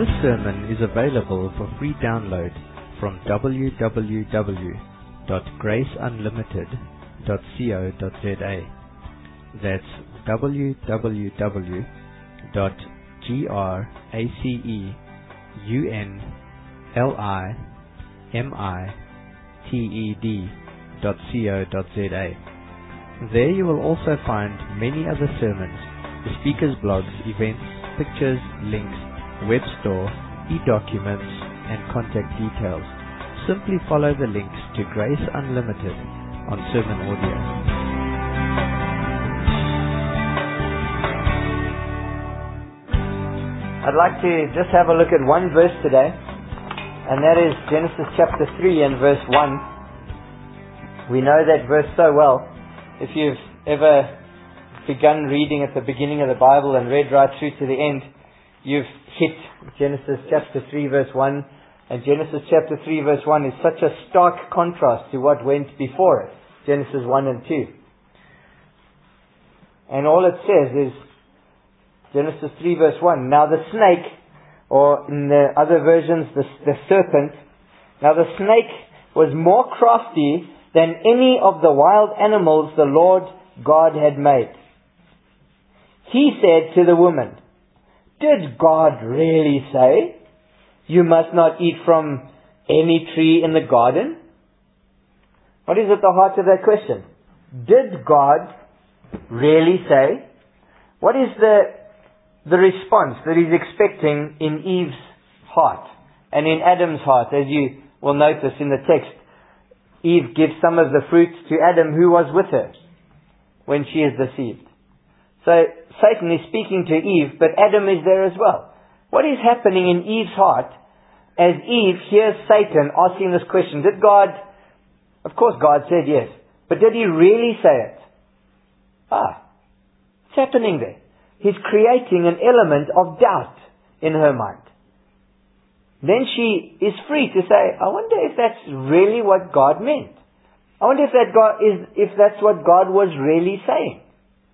This sermon is available for free download from www.graceunlimited.co.za. That's www.graceunlimited.co.za. There you will also find many other sermons, the speakers' blogs, events, pictures, links, web store, e-documents, and contact details. Simply follow the links to Grace Unlimited on Sermon Audio. I'd like to just have a look at one verse today, and that is Genesis chapter 3 and verse 1. We know that verse so well. If you've ever begun reading at the beginning of the Bible and read right through to the end, you've hit Genesis chapter 3 verse 1, and Genesis chapter 3 verse 1 is such a stark contrast to what went before it, Genesis 1 and 2. And all it says is, Genesis 3 verse 1, now the snake, or in the other versions, the serpent, now the snake was more crafty than any of the wild animals the Lord God had made. He said to the woman, did God really say, you must not eat from any tree in the garden? What is at the heart of that question? Did God really say? What is the response that he's expecting in Eve's heart and in Adam's heart? As you will notice in the text, Eve gives some of the fruit to Adam who was with her when she is deceived. So Satan is speaking to Eve, but Adam is there as well. What is happening in Eve's heart as Eve hears Satan asking this question? Did God, of course God said yes, but did he really say it? What's happening there? He's creating an element of doubt in her mind. Then she is free to say, I wonder if that's really what God meant. I wonder if that's what God was really saying.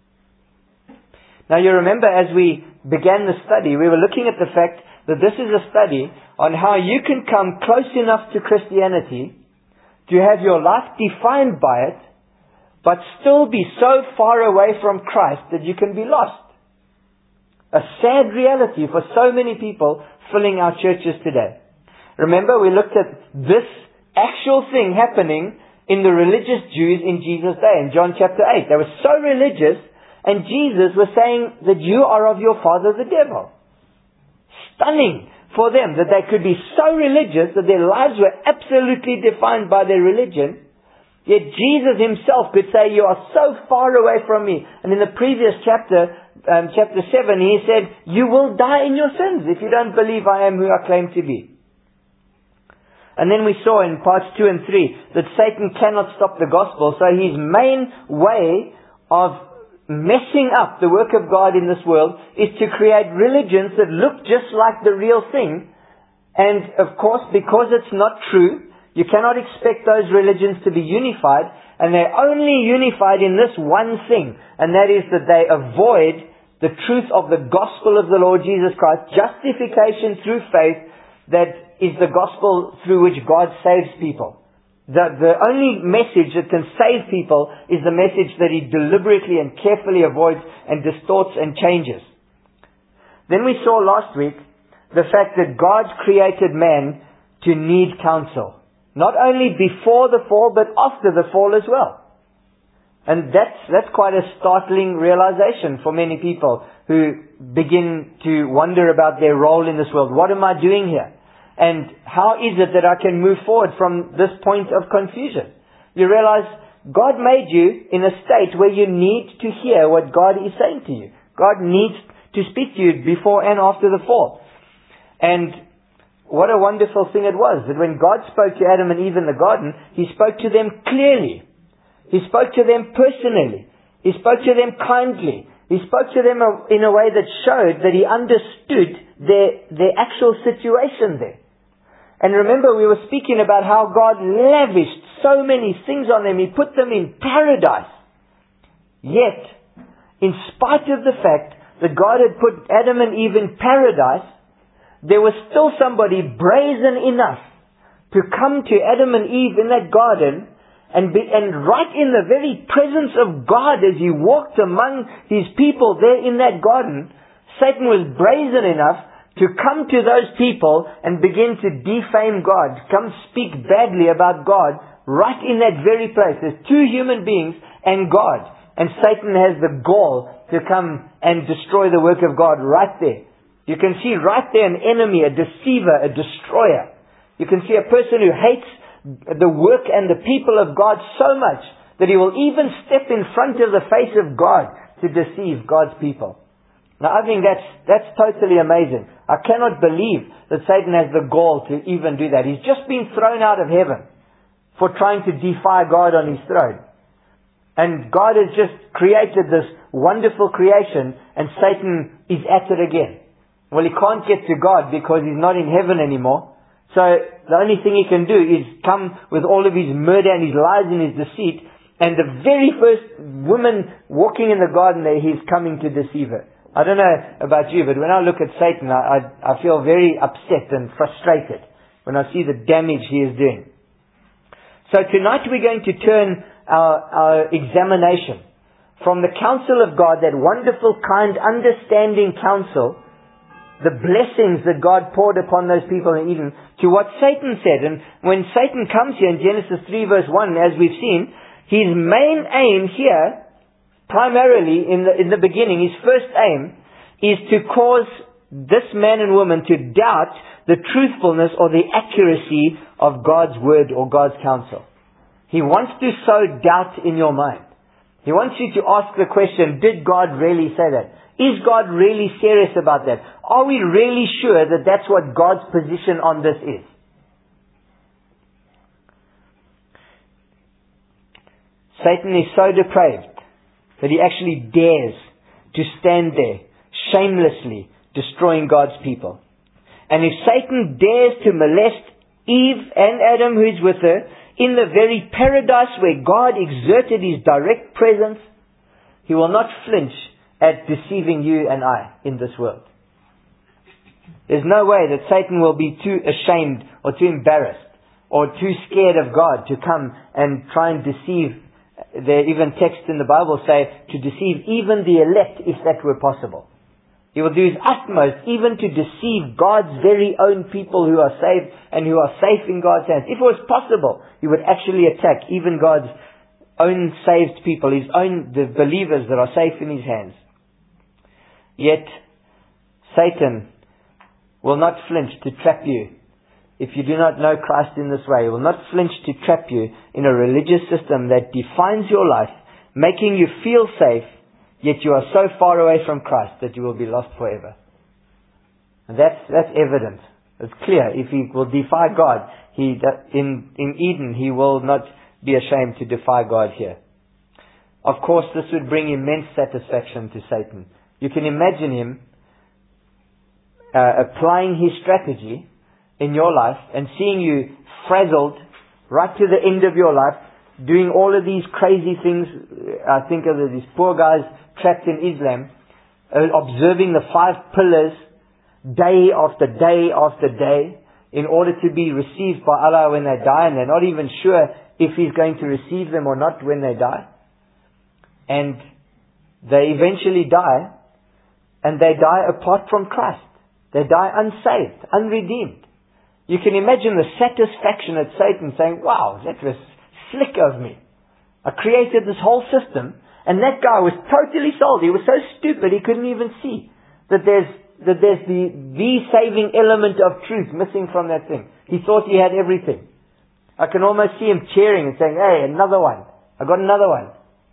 Now you remember as we began the study, we were looking at the fact that this is a study on how you can come close enough to Christianity to have your life defined by it, but still be so far away from Christ that you can be lost. A sad reality for so many people filling our churches today. Remember, we looked at this actual thing happening in the religious Jews in Jesus' day, in John chapter 8. They were so religious, and Jesus was saying that you are of your father the devil. Stunning for them that they could be so religious that their lives were absolutely defined by their religion. Yet Jesus himself could say, you are so far away from me. And in the previous chapter, chapter 7, he said, you will die in your sins if you don't believe I am who I claim to be. And then we saw in parts 2 and 3 that Satan cannot stop the gospel. So his main way of messing up the work of God in this world is to create religions that look just like the real thing. And of course, because it's not true, you cannot expect those religions to be unified, and they're only unified in this one thing, and that is that they avoid the truth of the gospel of the Lord Jesus Christ, justification through faith, that is the gospel through which God saves people. The only message that can save people is the message that he deliberately and carefully avoids and distorts and changes. Then we saw last week the fact that God created man to need counsel. Not only before the fall, but after the fall as well. And that's quite a startling realization for many people who begin to wonder about their role in this world. What am I doing here? And how is it that I can move forward from this point of confusion? You realize God made you in a state where you need to hear what God is saying to you. God needs to speak to you before and after the fall. And what a wonderful thing it was that when God spoke to Adam and Eve in the garden, He spoke to them clearly. He spoke to them personally. He spoke to them kindly. He spoke to them in a way that showed that He understood their actual situation there. And remember, we were speaking about how God lavished so many things on them. He put them in paradise. Yet, in spite of the fact that God had put Adam and Eve in paradise, there was still somebody brazen enough to come to Adam and Eve in that garden, and right in the very presence of God, as He walked among His people there in that garden, Satan was brazen enough to come to those people and begin to defame God, come speak badly about God, right in that very place. There's two human beings and God. And Satan has the gall to come and destroy the work of God right there. You can see right there an enemy, a deceiver, a destroyer. You can see a person who hates the work and the people of God so much that he will even step in front of the face of God to deceive God's people. Now I think that's totally amazing. I cannot believe that Satan has the gall to even do that. He's just been thrown out of heaven for trying to defy God on His throne. And God has just created this wonderful creation, and Satan is at it again. Well, he can't get to God because he's not in heaven anymore. So the only thing he can do is come with all of his murder and his lies and his deceit. And the very first woman walking in the garden there, he's coming to deceive her. I don't know about you, but when I look at Satan, I feel very upset and frustrated when I see the damage he is doing. So tonight we're going to turn our examination from the counsel of God, that wonderful, kind, understanding counsel, the blessings that God poured upon those people in Eden, to what Satan said. And when Satan comes here in Genesis 3 verse 1, as we've seen, his main aim here, primarily in the beginning, his first aim is to cause this man and woman to doubt the truthfulness or the accuracy of God's word or God's counsel. He wants to sow doubt in your mind. He wants you to ask the question, did God really say that? Is God really serious about that? Are we really sure that that's what God's position on this is? Satan is so depraved that he actually dares to stand there shamelessly destroying God's people. And if Satan dares to molest Eve and Adam, who is with her, in the very paradise where God exerted His direct presence, he will not flinch at deceiving you and I in this world. There's no way that Satan will be too ashamed or too embarrassed or too scared of God to come and try and deceive. There are even texts in the Bible say to deceive even the elect, if that were possible. He will do his utmost even to deceive God's very own people who are saved and who are safe in God's hands. If it was possible, he would actually attack even God's own saved people, the believers that are safe in His hands. Yet, Satan will not flinch to trap you. If you do not know Christ in this way, he will not flinch to trap you in a religious system that defines your life, making you feel safe, yet you are so far away from Christ that you will be lost forever. And that's evident. It's clear. If he will defy God, in Eden, he will not be ashamed to defy God here. Of course, this would bring immense satisfaction to Satan. You can imagine him applying his strategy in your life and seeing you frazzled right to the end of your life, doing all of these crazy things. I think of these poor guys trapped in Islam, observing the 5 pillars day after day after day in order to be received by Allah when they die, and they're not even sure if He's going to receive them or not when they die. And they eventually die, and they die apart from Christ. They die unsaved, unredeemed. You can imagine the satisfaction at Satan saying, wow, that was slick of me. I created this whole system, and that guy was totally sold. He was so stupid he couldn't even see that there's the saving element of truth missing from that thing. He thought he had everything. I can almost see him cheering and saying, hey, another one. I got another one.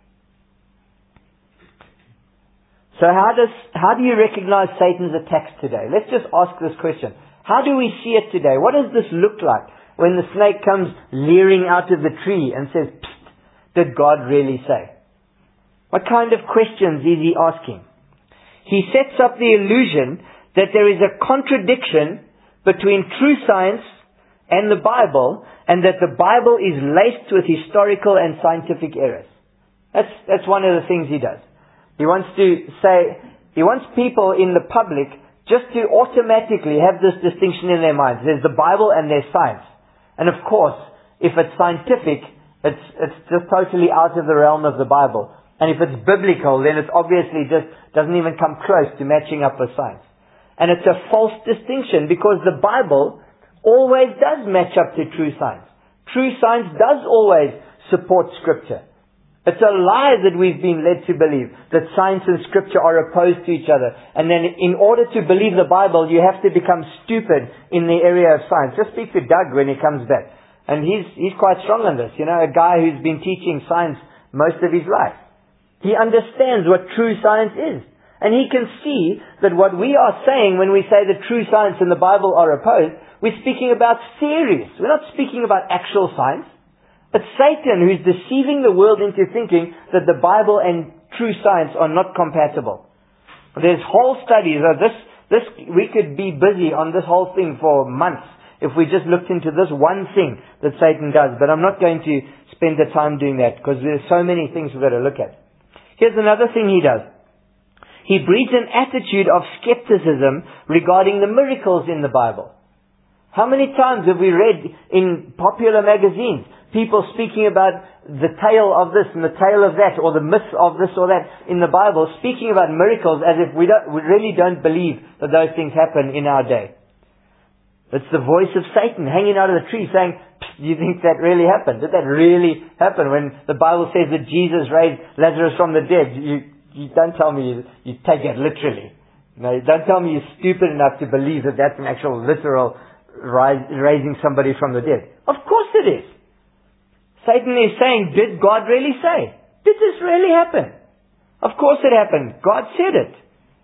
So how do you recognize Satan's attacks today? Let's just ask this question. How do we see it today? What does this look like when the snake comes leering out of the tree and says, psst, did God really say? What kind of questions is he asking? He sets up the illusion that there is a contradiction between true science and the Bible, and that the Bible is laced with historical and scientific errors. That's one of the things he does. He wants people in the public just to automatically have this distinction in their minds. There's the Bible and there's science. And of course, if it's scientific, it's just totally out of the realm of the Bible. And if it's biblical, then it obviously just doesn't even come close to matching up with science. And it's a false distinction because the Bible always does match up to true science. True science does always support Scripture. It's a lie that we've been led to believe, that science and Scripture are opposed to each other. And then in order to believe the Bible, you have to become stupid in the area of science. Just speak to Doug when he comes back. And he's quite strong on this. You know, a guy who's been teaching science most of his life. He understands what true science is. And he can see that what we are saying when we say that true science and the Bible are opposed, we're speaking about theories. We're not speaking about actual science. It's Satan who's deceiving the world into thinking that the Bible and true science are not compatible. There's whole studies of this. We could be busy on this whole thing for months if we just looked into this one thing that Satan does. But I'm not going to spend the time doing that because there's so many things we've got to look at. Here's another thing he does. He breeds an attitude of skepticism regarding the miracles in the Bible. How many times have we read in popular magazines people speaking about the tale of this and the tale of that, or the myth of this or that in the Bible, speaking about miracles as if we really don't believe that those things happen in our day. It's the voice of Satan hanging out of the tree saying, do you think that really happened? Did that really happen? When the Bible says that Jesus raised Lazarus from the dead, you don't tell me you take it literally. No, don't tell me you're stupid enough to believe that that's an actual literal raising somebody from the dead. Of course it is. Satan is saying, did God really say? Did this really happen? Of course it happened. God said it.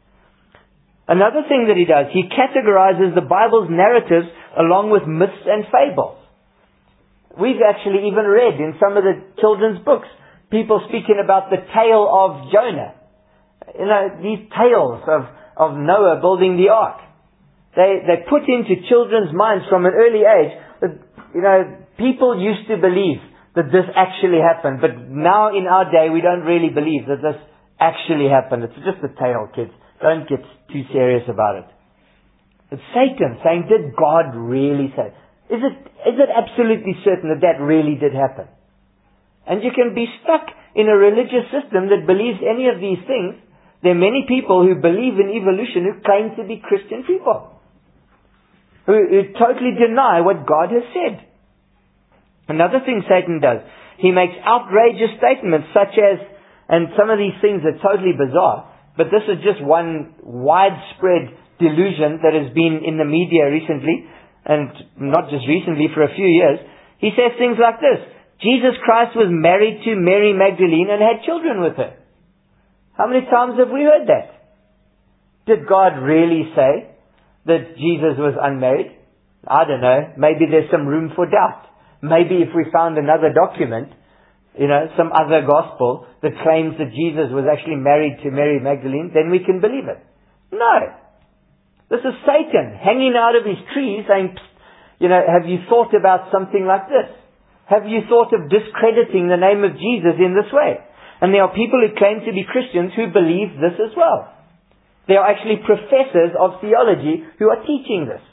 Another thing that he does, he categorizes the Bible's narratives along with myths and fables. We've actually even read in some of the children's books, people speaking about the tale of Jonah. You know, these tales of Noah building the ark. They put into children's minds from an early age that, you know, people used to believe that this actually happened. But now in our day, we don't really believe that this actually happened. It's just a tale, kids. Don't get too serious about it. It's Satan saying, did God really say? Is it absolutely certain that that really did happen? And you can be stuck in a religious system that believes any of these things. There are many people who believe in evolution who claim to be Christian people, who totally deny what God has said. Another thing Satan does, he makes outrageous statements such as, and some of these things are totally bizarre, but this is just one widespread delusion that has been in the media recently, and not just recently, for a few years. He says things like this: Jesus Christ was married to Mary Magdalene and had children with her. How many times have we heard that? Did God really say that Jesus was unmarried? I don't know. Maybe there's some room for doubt. Maybe if we found another document, you know, some other gospel that claims that Jesus was actually married to Mary Magdalene, then we can believe it. No. This is Satan hanging out of his tree saying, you know, have you thought about something like this? Have you thought of discrediting the name of Jesus in this way? And there are people who claim to be Christians who believe this as well. There are actually professors of theology who are teaching this.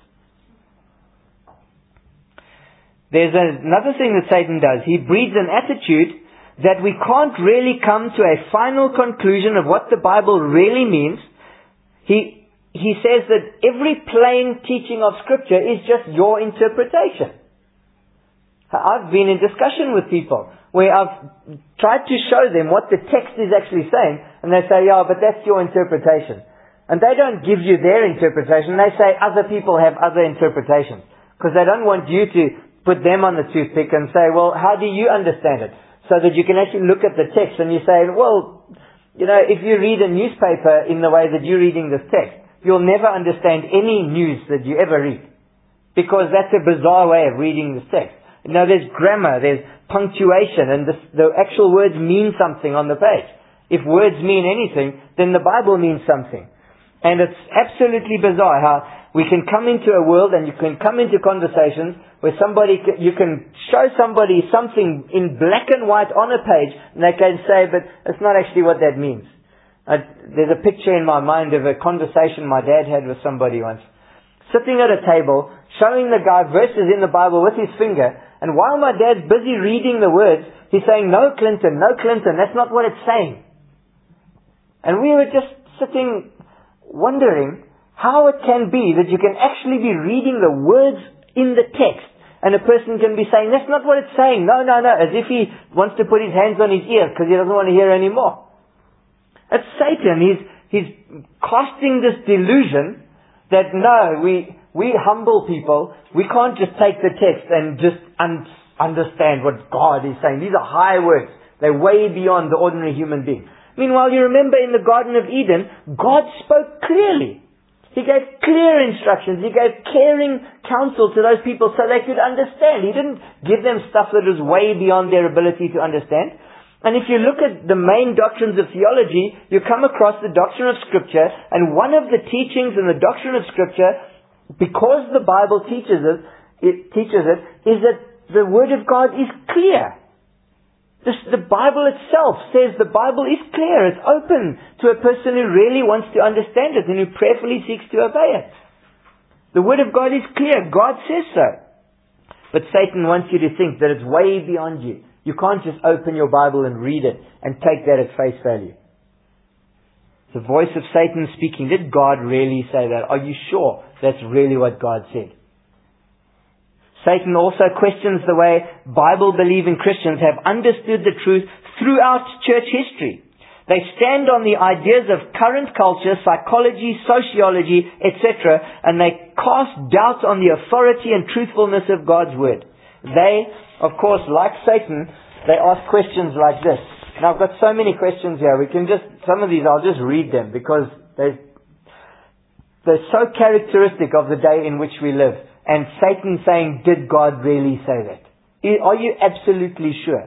There's another thing that Satan does. He breeds an attitude that we can't really come to a final conclusion of what the Bible really means. He says that every plain teaching of Scripture is just your interpretation. I've been in discussion with people where I've tried to show them what the text is actually saying, and they say, yeah, but that's your interpretation. And they don't give you their interpretation. They say other people have other interpretations, because they don't want you to put them on the toothpick and say, well, how do you understand it? So that you can actually look at the text and you say, well, you know, if you read a newspaper in the way that you're reading this text, you'll never understand any news that you ever read. Because that's a bizarre way of reading this text. You know, there's grammar, there's punctuation, and the actual words mean something on the page. If words mean anything, then the Bible means something. And it's absolutely bizarre how we can come into a world and you can come into conversations where you can show somebody something in black and white on a page and they can say, but it's not actually what that means. There's a picture in my mind of a conversation my dad had with somebody once. Sitting at a table, showing the guy verses in the Bible with his finger, and while my dad's busy reading the words, he's saying, no Clinton, that's not what it's saying. And we were just sitting wondering how it can be that you can actually be reading the words in the text, and a person can be saying, that's not what it's saying, no, as if he wants to put his hands on his ears because he doesn't want to hear anymore. It's Satan. He's casting this delusion that no, we humble people, we can't just take the text and just understand what God is saying. These are high words. They're way beyond the ordinary human being. Meanwhile, you remember in the Garden of Eden, God spoke clearly. He gave clear instructions. He gave caring counsel to those people so they could understand. He didn't give them stuff that was way beyond their ability to understand. And if you look at the main doctrines of theology, you come across the doctrine of Scripture, and one of the teachings in the doctrine of Scripture, because the Bible teaches it, is that the Word of God is clear. The Bible itself says the Bible is clear. It's open to a person who really wants to understand it and who prayerfully seeks to obey it. The Word of God is clear. God says so. But Satan wants you to think that it's way beyond you. You can't just open your Bible and read it and take that at face value. The voice of Satan speaking. Did God really say that? Are you sure that's really what God said? Satan also questions the way Bible-believing Christians have understood the truth throughout church history. They stand on the ideas of current culture, psychology, sociology, etc., and they cast doubt on the authority and truthfulness of God's Word. They, of course, like Satan, they ask questions like this. Now I've got so many questions here. Some of these I'll just read them because they're so characteristic of the day in which we live. And Satan saying, did God really say that? Are you absolutely sure?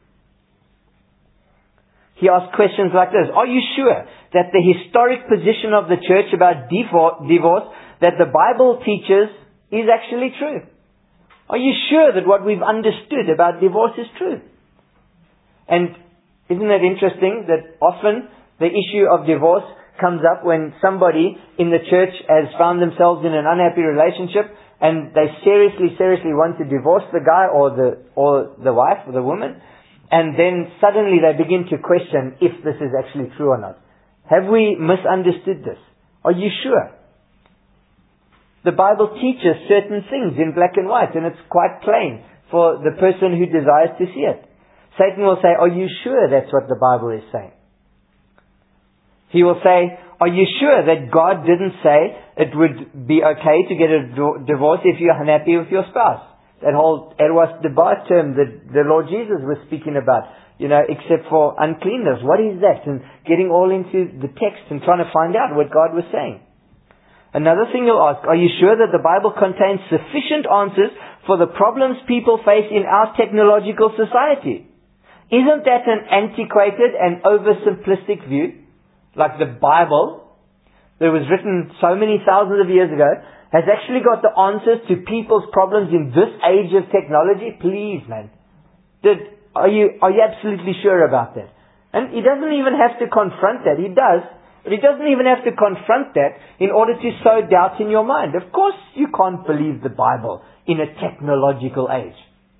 He asks questions like this. Are you sure that the historic position of the church about divorce that the Bible teaches is actually true? Are you sure that what we've understood about divorce is true? And isn't it interesting that often the issue of divorce comes up when somebody in the church has found themselves in an unhappy relationship and they seriously want to divorce the guy or the wife or the woman, and then suddenly they begin to question if this is actually true or not. Have we misunderstood this? Are you sure? The Bible teaches certain things in black and white, and it's quite plain for the person who desires to see it. Satan will say, are you sure that's what the Bible is saying? He will say, are you sure that God didn't say it would be okay to get a divorce if you're unhappy with your spouse? That whole Eros Debar term that the Lord Jesus was speaking about, except for uncleanness. What is that? And getting all into the text and trying to find out what God was saying. Another thing you'll ask, are you sure that the Bible contains sufficient answers for the problems people face in our technological society? Isn't that an antiquated and oversimplistic view? Like the Bible, that was written so many thousands of years ago, has actually got the answers to people's problems in this age of technology? Please, man. Are you absolutely sure about that? And he doesn't even have to confront that. He does. But he doesn't even have to confront that in order to sow doubt in your mind. Of course you can't believe the Bible in a technological age.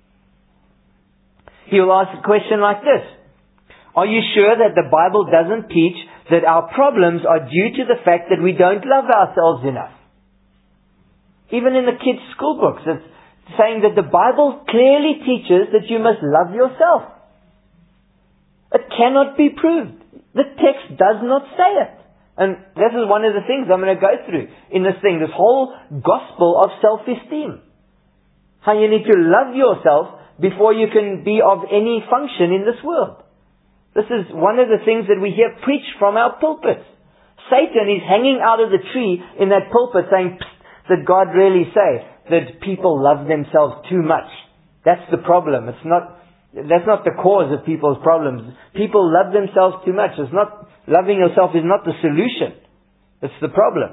He will ask a question like this. Are you sure that the Bible doesn't teach that our problems are due to the fact that we don't love ourselves enough? Even in the kids' school books, it's saying that the Bible clearly teaches that you must love yourself. It cannot be proved. The text does not say it. And this is one of the things I'm going to go through in this thing, this whole gospel of self-esteem. How you need to love yourself before you can be of any function in this world. This is one of the things that we hear preached from our pulpits. Satan is hanging out of the tree in that pulpit saying, did God really say that people love themselves too much? That's the problem. That's not the cause of people's problems. People love themselves too much. Loving yourself is not the solution. It's the problem.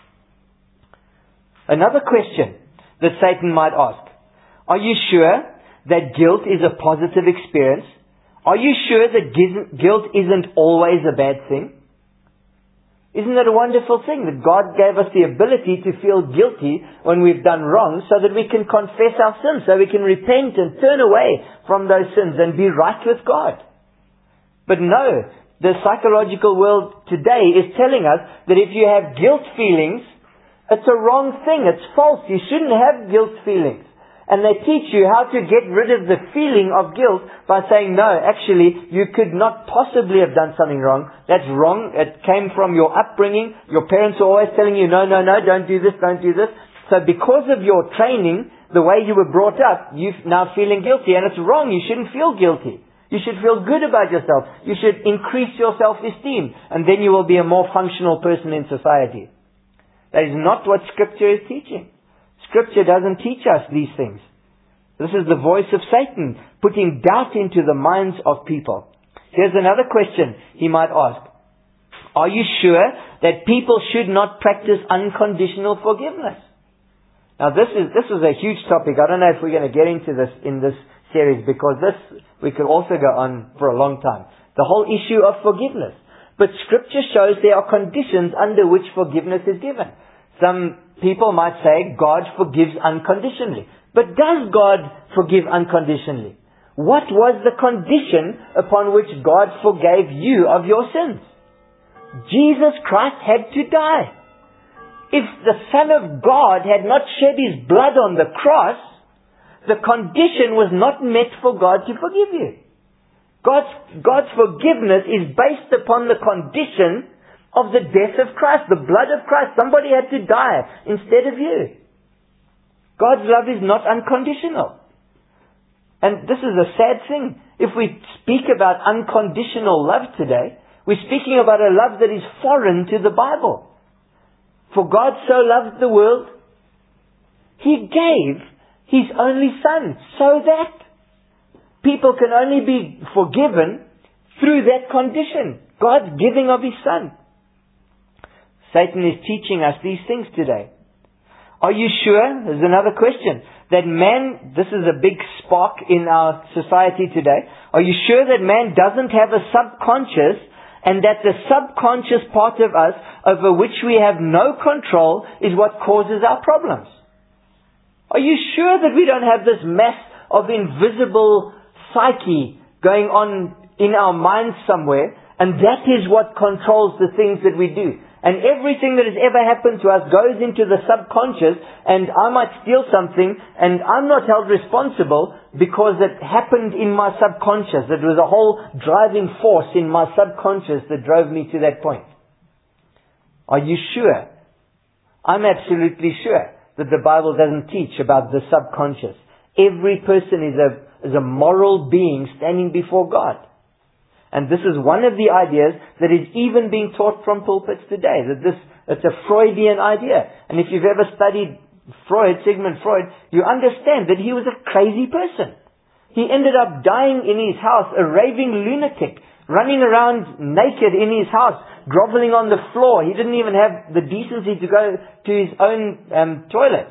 Another question that Satan might ask. Are you sure that guilt is a positive experience? Are you sure that guilt isn't always a bad thing? Isn't it a wonderful thing that God gave us the ability to feel guilty when we've done wrong so that we can confess our sins, so we can repent and turn away from those sins and be right with God? But no, the psychological world today is telling us that if you have guilt feelings, it's a wrong thing. It's false. You shouldn't have guilt feelings. And they teach you how to get rid of the feeling of guilt by saying, no, actually, you could not possibly have done something wrong. That's wrong. It came from your upbringing. Your parents are always telling you, no, don't do this, don't do this. So because of your training, the way you were brought up, you're now feeling guilty. And it's wrong. You shouldn't feel guilty. You should feel good about yourself. You should increase your self-esteem. And then you will be a more functional person in society. That is not what Scripture is teaching. Scripture doesn't teach us these things. This is the voice of Satan putting doubt into the minds of people. Here's another question he might ask. Are you sure that people should not practice unconditional forgiveness? Now this is a huge topic. I don't know if we're going to get into this in this series, because we could also go on for a long time. The whole issue of forgiveness. But Scripture shows there are conditions under which forgiveness is given. Some people might say God forgives unconditionally. But does God forgive unconditionally? What was the condition upon which God forgave you of your sins? Jesus Christ had to die. If the Son of God had not shed His blood on the cross, the condition was not met for God to forgive you. God's forgiveness is based upon the condition of the death of Christ, the blood of Christ. Somebody had to die instead of you. God's love is not unconditional. And this is a sad thing. If we speak about unconditional love today, we're speaking about a love that is foreign to the Bible. For God so loved the world, He gave His only Son, so that people can only be forgiven through that condition. God's giving of His Son. Satan is teaching us these things today. Are you sure, there's another question, that man, this is a big spark in our society today, are you sure that man doesn't have a subconscious, and that the subconscious part of us over which we have no control is what causes our problems? Are you sure that we don't have this mess of invisible psyche going on in our minds somewhere, and that is what controls the things that we do? And everything that has ever happened to us goes into the subconscious, and I might steal something and I'm not held responsible because it happened in my subconscious. It was a whole driving force in my subconscious that drove me to that point. Are you sure? I'm absolutely sure that the Bible doesn't teach about the subconscious. Every person is a moral being standing before God. And this is one of the ideas that is even being taught from pulpits today. It's a Freudian idea. And if you've ever studied Sigmund Freud, you understand that he was a crazy person. He ended up dying in his house, a raving lunatic, running around naked in his house, groveling on the floor. He didn't even have the decency to go to his own toilet.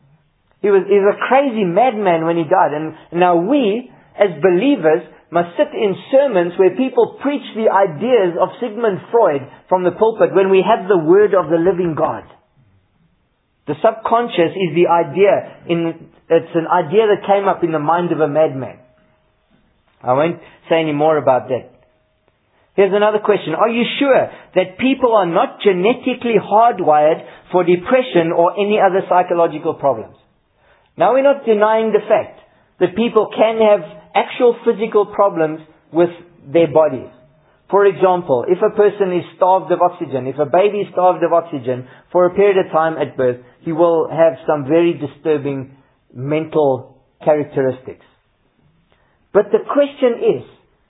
He was a crazy madman when he died. And now we, as believers, must sit in sermons where people preach the ideas of Sigmund Freud from the pulpit when we have the Word of the living God. The subconscious is the idea, it's an idea that came up in the mind of a madman. I won't say any more about that. Here's another question. Are you sure that people are not genetically hardwired for depression or any other psychological problems? Now, we're not denying the fact that people can have actual physical problems with their bodies. For example, if a person is starved of oxygen, if a baby is starved of oxygen for a period of time at birth, he will have some very disturbing mental characteristics. But the question is,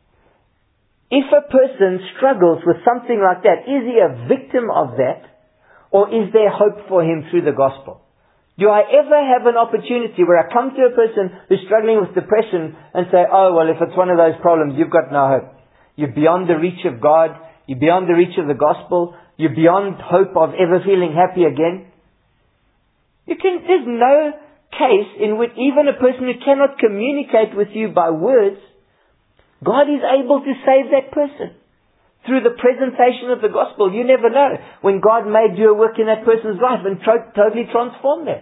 if a person struggles with something like that, is he a victim of that, or is there hope for him through the gospel? Do I ever have an opportunity where I come to a person who's struggling with depression and say, oh, well, if it's one of those problems, you've got no hope. You're beyond the reach of God. You're beyond the reach of the gospel. You're beyond hope of ever feeling happy again. There's no case in which even a person who cannot communicate with you by words, God is able to save that person through the presentation of the gospel. You never know when God may do a work in that person's life and totally transform them.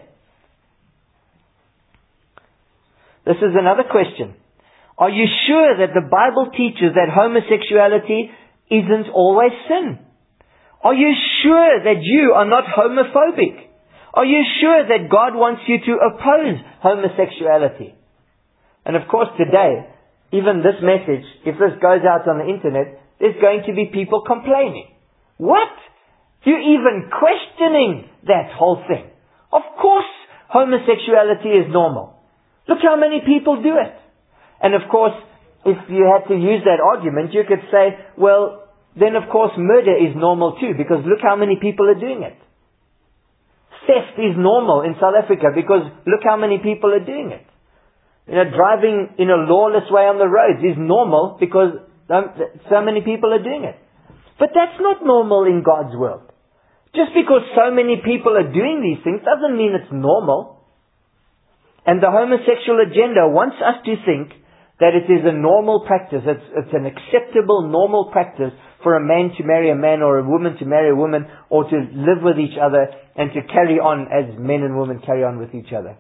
This is another question. Are you sure that the Bible teaches that homosexuality isn't always sin? Are you sure that you are not homophobic? Are you sure that God wants you to oppose homosexuality? And of course today, even this message, if this goes out on the internet, there's going to be people complaining. What? You're even questioning that whole thing. Of course homosexuality is normal. Look how many people do it. And of course, if you had to use that argument, you could say, well, then of course murder is normal too, because look how many people are doing it. Theft is normal in South Africa because look how many people are doing it. Driving in a lawless way on the roads is normal because so many people are doing it. But that's not normal in God's world. Just because so many people are doing these things doesn't mean it's normal. And the homosexual agenda wants us to think that it is a normal practice. It's an acceptable, normal practice for a man to marry a man or a woman to marry a woman or to live with each other and to carry on as men and women carry on with each other.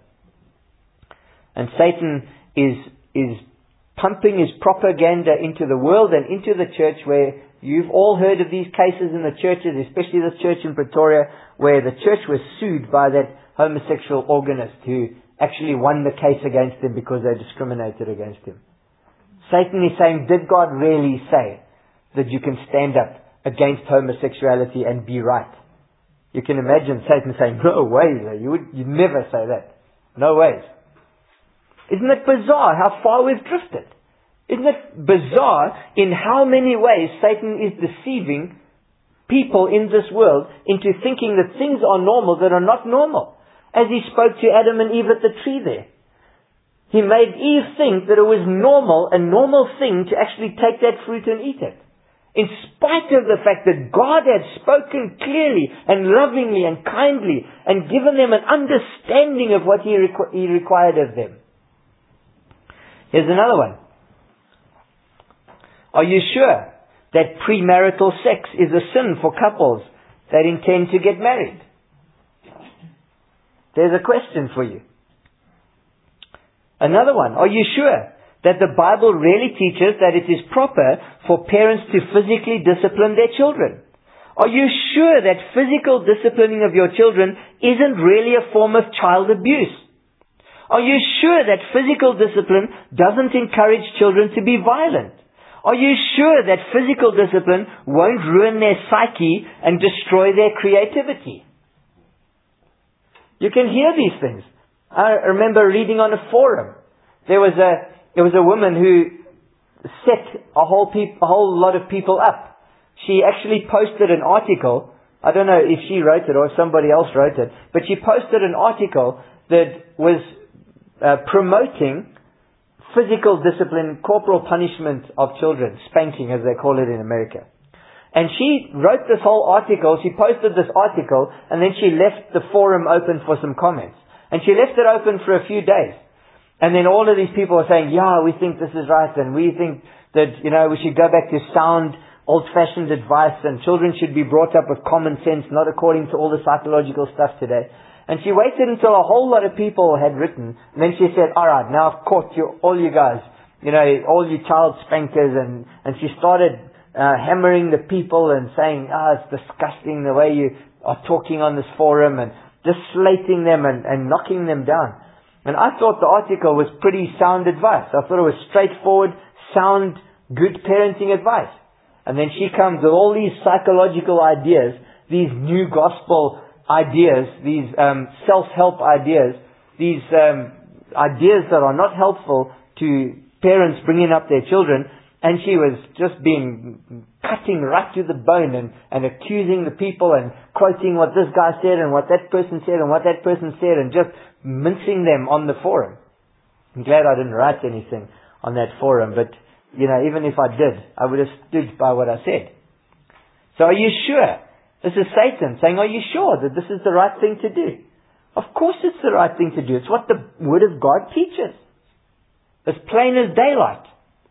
And Satan is pumping his propaganda into the world and into the church, where you've all heard of these cases in the churches, especially this church in Pretoria, where the church was sued by that homosexual organist who actually won the case against him because they discriminated against him. Satan is saying, did God really say that you can stand up against homosexuality and be right? You can imagine Satan saying, no way, you'd never say that. No ways. Isn't it bizarre how far we've drifted? Isn't it bizarre in how many ways Satan is deceiving people in this world into thinking that things are normal that are not normal? As he spoke to Adam and Eve at the tree there. He made Eve think that it was normal, a normal thing to actually take that fruit and eat it. In spite of the fact that God had spoken clearly and lovingly and kindly and given them an understanding of what He required of them. Here's another one. Are you sure that premarital sex is a sin for couples that intend to get married? There's a question for you. Another one. Are you sure that the Bible really teaches that it is proper for parents to physically discipline their children? Are you sure that physical disciplining of your children isn't really a form of child abuse? Are you sure that physical discipline doesn't encourage children to be violent? Are you sure that physical discipline won't ruin their psyche and destroy their creativity? You can hear these things. I remember reading on a forum. There was a woman who set a whole lot of people up. She actually posted an article. I don't know if she wrote it or if somebody else wrote it, but she posted an article that was promoting physical discipline, corporal punishment of children, spanking as they call it in America. And she wrote this whole article, she posted this article, and then she left the forum open for some comments. And she left it open for a few days. And then all of these people are saying, yeah, we think this is right, and we think that, we should go back to sound, old-fashioned advice, and children should be brought up with common sense, not according to all the psychological stuff today. And she waited until a whole lot of people had written, and then she said, alright, now I've caught all you guys, all you child spankers, and she started hammering the people and saying, it's disgusting the way you are talking on this forum, and just slating them and knocking them down. And I thought the article was pretty sound advice. I thought it was straightforward, sound, good parenting advice. And then she comes with all these psychological ideas, these new gospel ideas, these self-help ideas, these ideas that are not helpful to parents bringing up their children. And she was just cutting right to the bone and accusing the people and quoting what this guy said and what that person said and what that person said and just mincing them on the forum. I'm glad I didn't write anything on that forum, but even if I did, I would have stood by what I said. So are you sure? This is Satan saying, are you sure that this is the right thing to do? Of course it's the right thing to do. It's what the Word of God teaches. It's plain as daylight.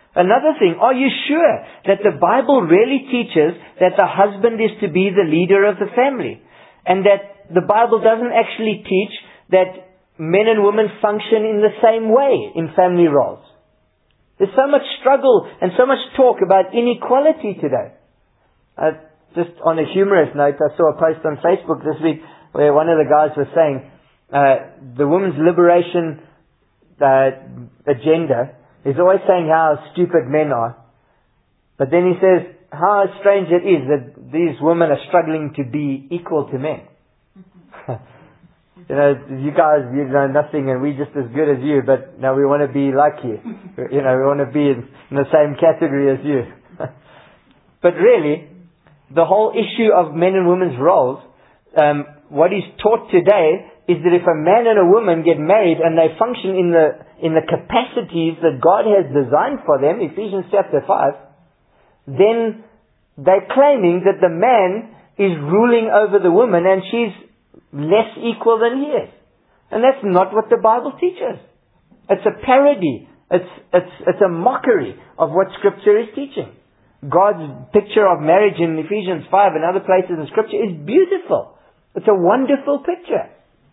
Another thing, are you sure that the Bible really teaches that the husband is to be the leader of the family? And that the Bible doesn't actually teach that men and women function in the same way in family roles? There's so much struggle and so much talk about inequality today. Just on a humorous note, I saw a post on Facebook this week where one of the guys was saying the women's liberation agenda is always saying how stupid men are. But then he says how strange it is that these women are struggling to be equal to men. You guys, you know nothing and we're just as good as you, but now we want to be like you. We want to be in the same category as you. But really, the whole issue of men and women's roles, what is taught today is that if a man and a woman get married and they function in the capacities that God has designed for them, Ephesians chapter 5, then they're claiming that the man is ruling over the woman and she's less equal than he is. And that's not what the Bible teaches. It's a parody. It's a mockery of what Scripture is teaching. God's picture of marriage in Ephesians 5 and other places in Scripture is beautiful. It's a wonderful picture.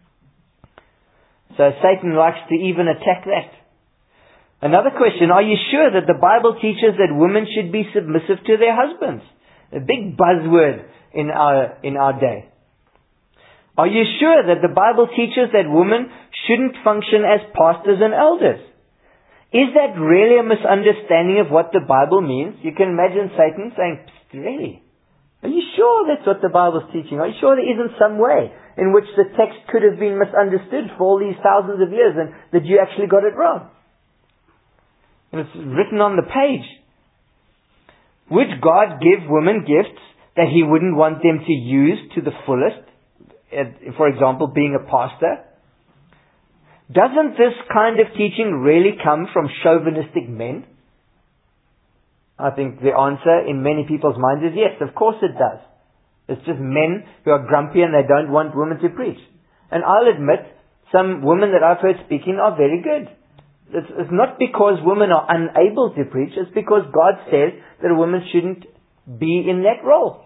So Satan likes to even attack that. Another question, are you sure that the Bible teaches that women should be submissive to their husbands? A big buzzword in our day. Are you sure that the Bible teaches that women shouldn't function as pastors and elders? Is that really a misunderstanding of what the Bible means? You can imagine Satan saying, really? Are you sure that's what the Bible's teaching? Are you sure there isn't some way in which the text could have been misunderstood for all these thousands of years and that you actually got it wrong? And it's written on the page. Would God give women gifts that He wouldn't want them to use to the fullest? For example, being a pastor? Doesn't this kind of teaching really come from chauvinistic men? I think the answer in many people's minds is yes, of course it does. It's just men who are grumpy and they don't want women to preach. And I'll admit, some women that I've heard speaking are very good. It's not because women are unable to preach, it's because God says that a woman shouldn't be in that role.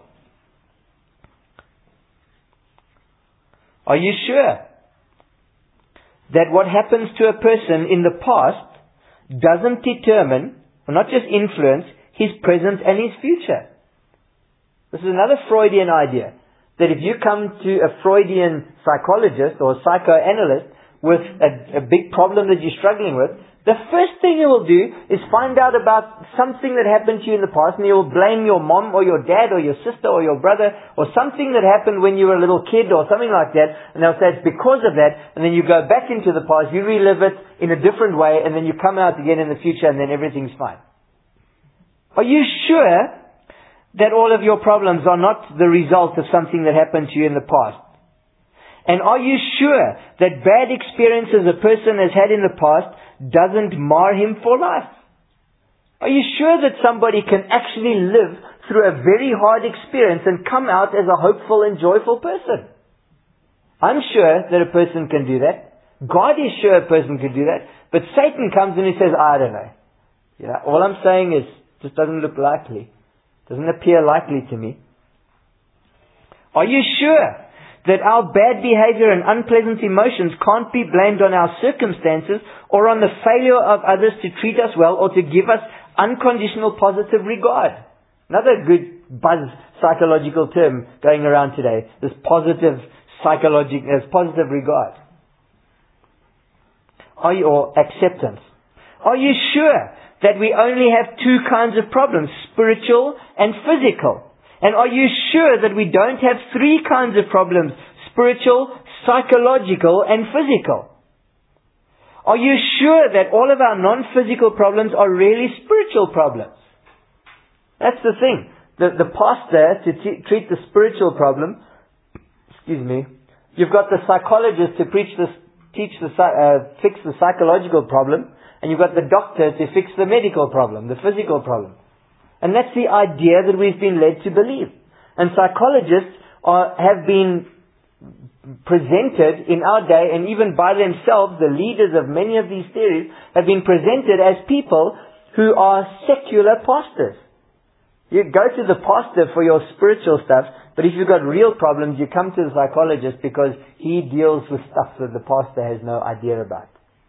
Are you sure that what happens to a person in the past doesn't determine, or not just influence, his present and his future? This is another Freudian idea. That if you come to a Freudian psychologist or psychoanalyst with a big problem that you're struggling with, the first thing he will do is find out about something that happened to you in the past, and he will blame your mom or your dad or your sister or your brother or something that happened when you were a little kid or something like that, and they'll say it's because of that, and then you go back into the past, you relive it in a different way, and then you come out again in the future and then everything's fine. Are you sure that all of your problems are not the result of something that happened to you in the past? And are you sure that bad experiences a person has had in the past doesn't mar him for life? Are you sure that somebody can actually live through a very hard experience and come out as a hopeful and joyful person? I'm sure that a person can do that. God is sure a person can do that. But Satan comes and he says, I don't know. All I'm saying is, just doesn't look likely. Doesn't appear likely to me. Are you sure that our bad behavior and unpleasant emotions can't be blamed on our circumstances or on the failure of others to treat us well or to give us unconditional positive regard? Another good buzz psychological term going around today, this positive regard. Or acceptance. Are you sure that we only have two kinds of problems, spiritual and physical? And are you sure that we don't have three kinds of problems, spiritual, psychological, and physical? Are you sure that all of our non-physical problems are really spiritual problems? That's the thing. The pastor to treat the spiritual problem, you've got the psychologist to fix the psychological problem, and you've got the doctor to fix the medical problem, the physical problem. And that's the idea that we've been led to believe. And psychologists have been presented in our day, and even by themselves, the leaders of many of these theories, have been presented as people who are secular pastors. You go to the pastor for your spiritual stuff, but if you've got real problems, you come to the psychologist because he deals with stuff that the pastor has no idea about.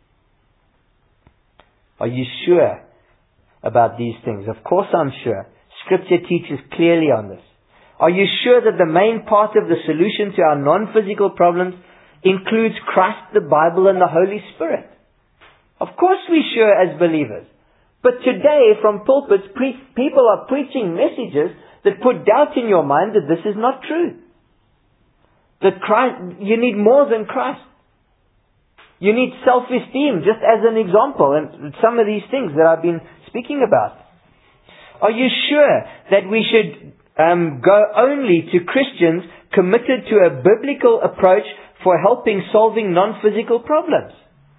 Are you sure about these things? Of course I'm sure. Scripture teaches clearly on this. Are you sure that the main part of the solution to our non-physical problems includes Christ, the Bible, and the Holy Spirit? Of course we're sure as believers. But today, from pulpits, people are preaching messages that put doubt in your mind that this is not true. That Christ, you need more than Christ. You need self-esteem, just as an example, and some of these things that I've been speaking about. Are you sure that we should go only to Christians committed to a biblical approach for helping solving non-physical problems?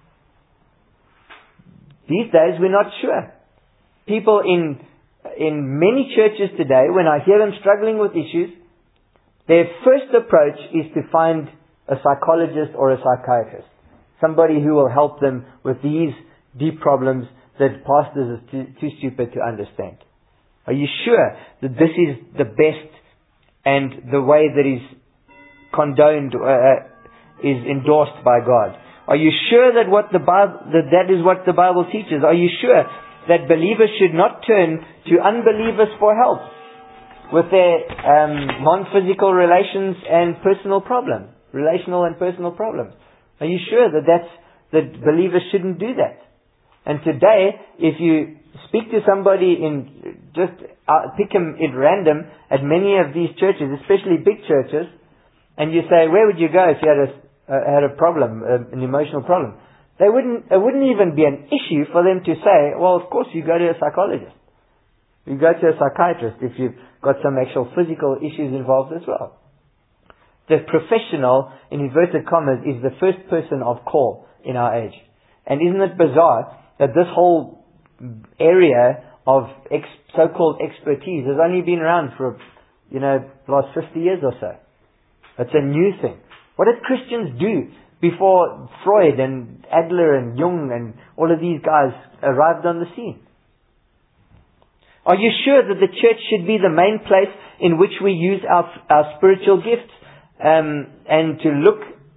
These days we're not sure. People in many churches today, when I hear them struggling with issues, their first approach is to find a psychologist or a psychiatrist. Somebody who will help them with these deep problems that pastors are too stupid to understand. Are you sure that this is the best and the way that is condoned, is endorsed by God? Are you sure that that is what the Bible teaches? Are you sure that believers should not turn to unbelievers for help with their non-physical relations and personal problems, relational and personal problems? Are you sure that believers shouldn't do that? And today, if you speak to somebody pick them at random at many of these churches, especially big churches, and you say, where would you go if you had a problem, an emotional problem? It wouldn't even be an issue for them to say, well, of course you go to a psychologist. You go to a psychiatrist if you've got some actual physical issues involved as well. The professional, in inverted commas, is the first person of call in our age. And isn't it bizarre that this whole area of so-called expertise has only been around for, the last 50 years or so? It's a new thing. What did Christians do before Freud and Adler and Jung and all of these guys arrived on the scene? Are you sure that the church should be the main place in which we use our spiritual gifts and to look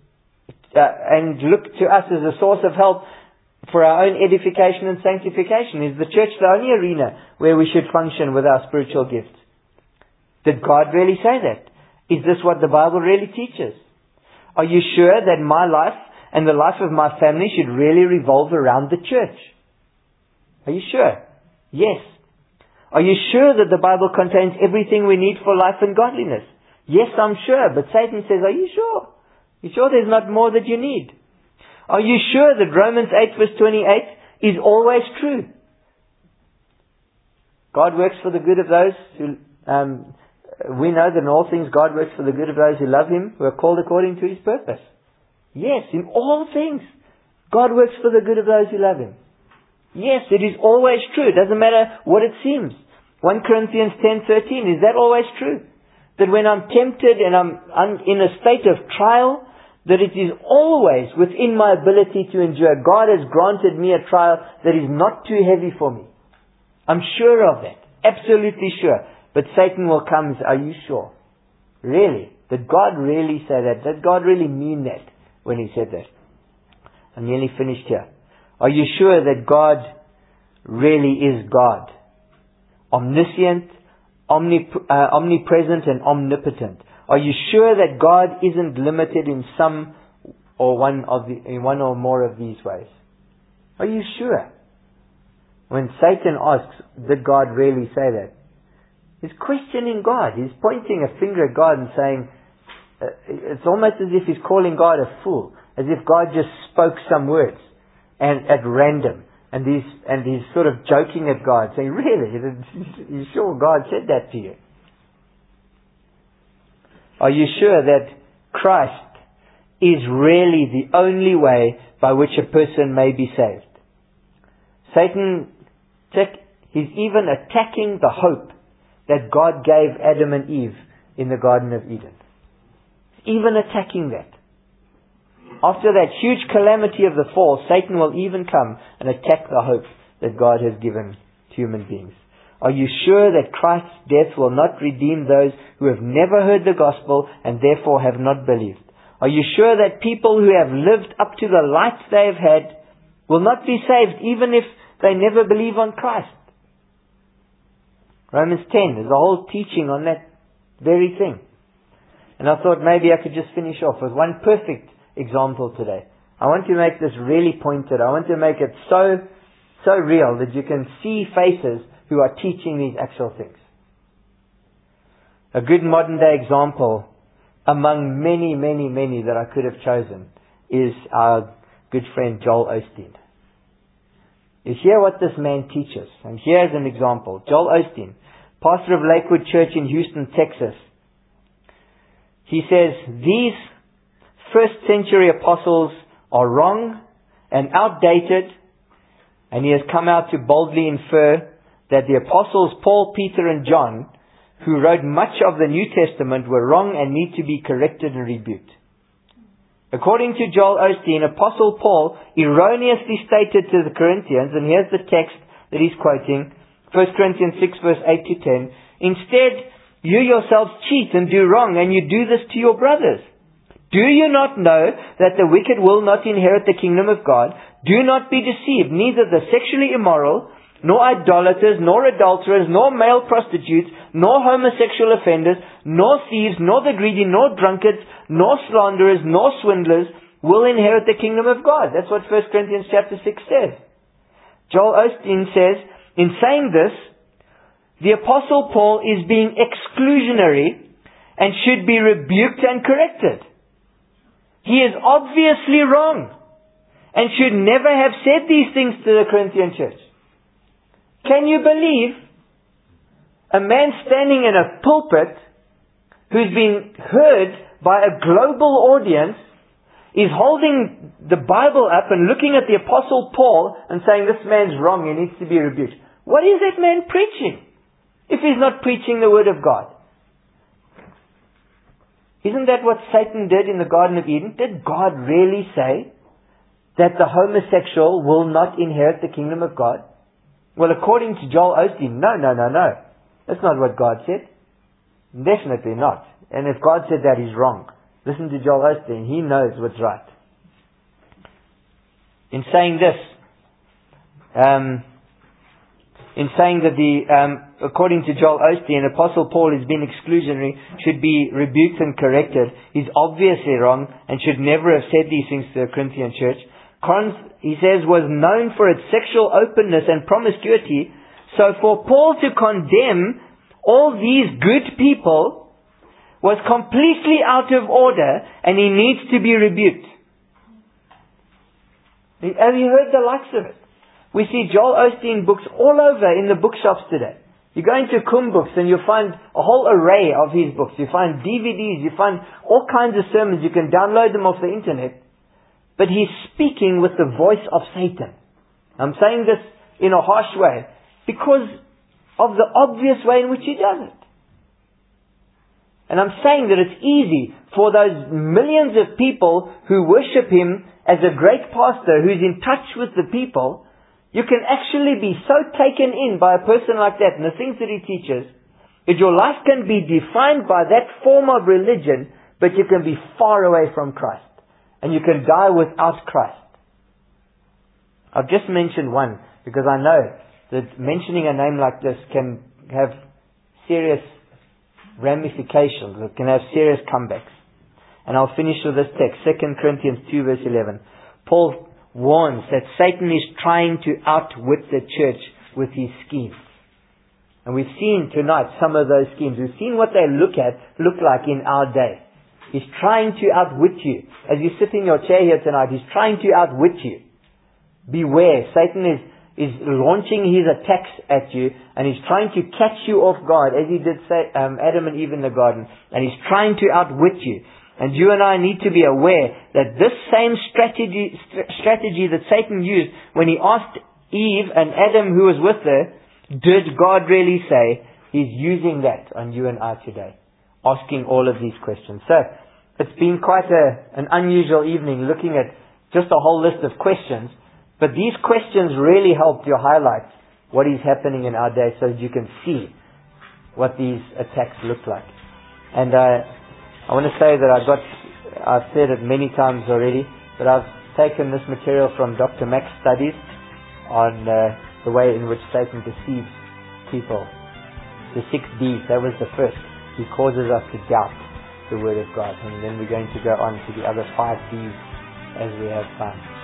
to us as a source of help for our own edification and sanctification? Is the church the only arena where we should function with our spiritual gifts? Did God really say that? Is this what the Bible really teaches? Are you sure that my life and the life of my family should really revolve around the church? Are you sure? Yes. Are you sure that the Bible contains everything we need for life and godliness? Yes, I'm sure. But Satan says, are you sure? You sure there's not more that you need? Are you sure that Romans 8 verse 28 is always true? God works for the good of those who, we know that in all things God works for the good of those who love Him, who are called according to His purpose. Yes, in all things, God works for the good of those who love Him. Yes, it is always true. It doesn't matter what it seems. 1 Corinthians 10:13, is that always true? That when I'm tempted and I'm in a state of trial, that it is always within my ability to endure. God has granted me a trial that is not too heavy for me. I'm sure of that. Absolutely sure. But Satan will come and say, are you sure? Really? Did God really say that? Did God really mean that when He said that? I'm nearly finished here. Are you sure that God really is God? Omniscient, omnipresent and omnipotent. Are you sure that God isn't limited in in one or more of these ways? Are you sure? When Satan asks, did God really say that? He's questioning God. He's pointing a finger at God and saying, it's almost as if he's calling God a fool, as if God just spoke some words and at random. And he's sort of joking at God, saying, really? You sure God said that to you? Are you sure that Christ is really the only way by which a person may be saved? Satan, he's even attacking the hope that God gave Adam and Eve in the Garden of Eden. Even attacking that. After that huge calamity of the fall, Satan will even come and attack the hope that God has given human beings? Are you sure that Christ's death will not redeem those who have never heard the gospel and therefore have not believed? Are you sure that people who have lived up to the light they have had will not be saved even if they never believe on Christ? Romans 10 is a whole teaching on that very thing. And I thought maybe I could just finish off with one perfect example today. I want to make this really pointed. I want to make it so real that you can see faces who are teaching these actual things. A good modern day example among many, many, many that I could have chosen is our good friend Joel Osteen. You hear what this man teaches. And here's an example. Joel Osteen, pastor of Lakewood Church in Houston, Texas. He says, these first century apostles are wrong and outdated, and he has come out to boldly infer that the apostles Paul, Peter and John, who wrote much of the New Testament, were wrong and need to be corrected and rebuked. According to Joel Osteen, Apostle Paul erroneously stated to the Corinthians, and here's the text that he's quoting, 1 Corinthians 6 verse 8 to 10, instead, you yourselves cheat and do wrong, and you do this to your brothers. Do you not know that the wicked will not inherit the kingdom of God? Do not be deceived. Neither the sexually immoral, nor idolaters, nor adulterers, nor male prostitutes, nor homosexual offenders, nor thieves, nor the greedy, nor drunkards, nor slanderers, nor swindlers will inherit the kingdom of God. That's what 1 Corinthians chapter 6 says. Joel Osteen says, in saying this, the Apostle Paul is being exclusionary and should be rebuked and corrected. He is obviously wrong and should never have said these things to the Corinthian church. Can you believe a man standing in a pulpit who's being heard by a global audience is holding the Bible up and looking at the Apostle Paul and saying, this man's wrong, he needs to be rebuked? What is that man preaching if he's not preaching the Word of God? Isn't that what Satan did in the Garden of Eden? Did God really say that the homosexual will not inherit the kingdom of God? Well, according to Joel Osteen, no. That's not what God said. Definitely not. And if God said that, he's wrong. Listen to Joel Osteen. He knows what's right. In saying this, according to Joel Osteen, Apostle Paul is being exclusionary, should be rebuked and corrected. He's obviously wrong and should never have said these things to the Corinthian church. Corinth, he says, was known for its sexual openness and promiscuity. So for Paul to condemn all these good people was completely out of order, and he needs to be rebuked. Have you heard the likes of it? We see Joel Osteen books all over in the bookshops today. You go into Kum Books and you find a whole array of his books. You find DVDs, you find all kinds of sermons. You can download them off the internet. But he's speaking with the voice of Satan. I'm saying this in a harsh way because of the obvious way in which he does it. And I'm saying that it's easy for those millions of people who worship him as a great pastor who's in touch with the people. You can actually be so taken in by a person like that and the things that he teaches that your life can be defined by that form of religion, but you can be far away from Christ. And you can die without Christ. I've just mentioned one because I know that mentioning a name like this can have serious ramifications. It can have serious comebacks. And I'll finish with this text, 2 Corinthians 2 verse 11. Paul warns that Satan is trying to outwit the church with his schemes. And we've seen tonight some of those schemes. We've seen what they look like in our day. He's trying to outwit you. As you sit in your chair here tonight, he's trying to outwit you. Beware. Satan is launching his attacks at you, and he's trying to catch you off guard, as he did Adam and Eve in the garden. And he's trying to outwit you. And you and I need to be aware that this same strategy that Satan used when he asked Eve and Adam, who was with her, did God really say? He's using that on you and I today, asking all of these questions. So, it's been quite an unusual evening looking at just a whole list of questions, but these questions really help you highlight what is happening in our day so that you can see what these attacks look like. And I want to say that I've said it many times already, but I've taken this material from Dr. Mack's studies on the way in which Satan deceives people. The 6 D's, that was the first. He causes us to doubt the Word of God. And then we're going to go on to the other 5 D's as we have time.